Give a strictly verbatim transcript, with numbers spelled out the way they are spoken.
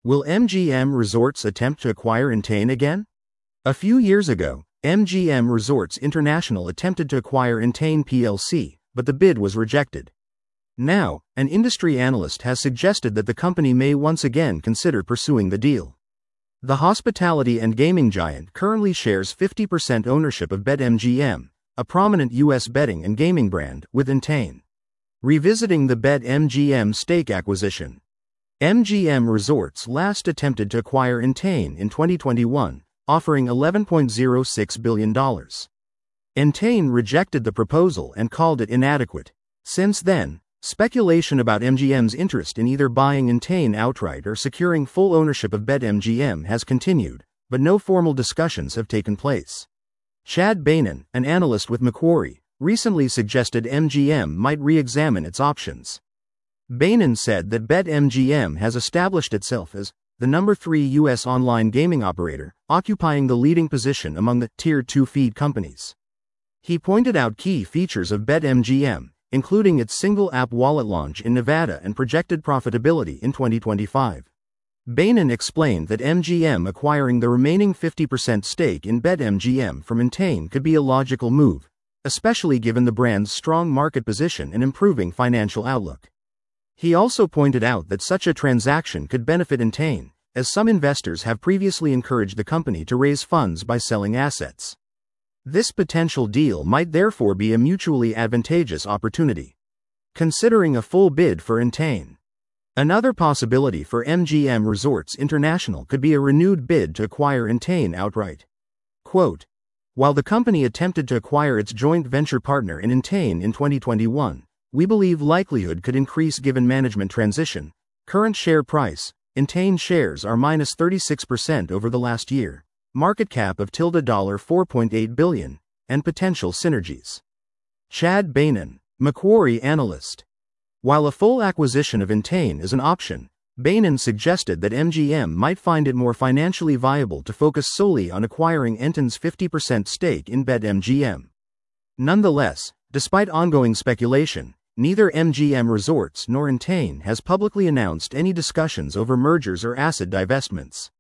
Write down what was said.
Will M G M Resorts attempt to acquire Entain again? A few years ago, M G M Resorts International attempted to acquire Entain P L C, but the bid was rejected. Now, an industry analyst has suggested that the company may once again consider pursuing the deal. The hospitality and gaming giant currently shares fifty percent ownership of BetMGM, a prominent U S betting and gaming brand, with Entain. Revisiting the BetMGM stake acquisition. M G M Resorts last attempted to acquire Entain in twenty twenty-one, offering eleven point zero six billion dollars. Entain rejected the proposal and called it inadequate. Since then, speculation about M G M's interest in either buying Entain outright or securing full ownership of BetMGM has continued, but no formal discussions have taken place. Chad Beynon, an analyst with Macquarie, recently suggested M G M might re-examine its options. Beynon said that BetMGM has established itself as the number three U S online gaming operator, occupying the leading position among the Tier two feed companies. He pointed out key features of BetMGM, including its single-app wallet launch in Nevada and projected profitability in twenty twenty-five. Beynon explained that M G M acquiring the remaining fifty percent stake in BetMGM from Entain could be a logical move, especially given the brand's strong market position and improving financial outlook. He also pointed out that such a transaction could benefit Entain, as some investors have previously encouraged the company to raise funds by selling assets. This potential deal might therefore be a mutually advantageous opportunity. Considering a full bid for Entain. Another possibility for M G M Resorts International could be a renewed bid to acquire Entain outright. Quote, "While the company attempted to acquire its joint venture partner in Entain in twenty twenty-one, we believe likelihood could increase given management transition. Current share price, Entain shares are minus thirty-six percent over the last year. Market cap of tilde four point eight billion dollars, and potential synergies." Chad Beynon, Macquarie analyst. While a full acquisition of Entain is an option, Beynon suggested that M G M might find it more financially viable to focus solely on acquiring Entain's fifty percent stake in BetMGM. Nonetheless, despite ongoing speculation, neither M G M Resorts nor Entain has publicly announced any discussions over mergers or asset divestments.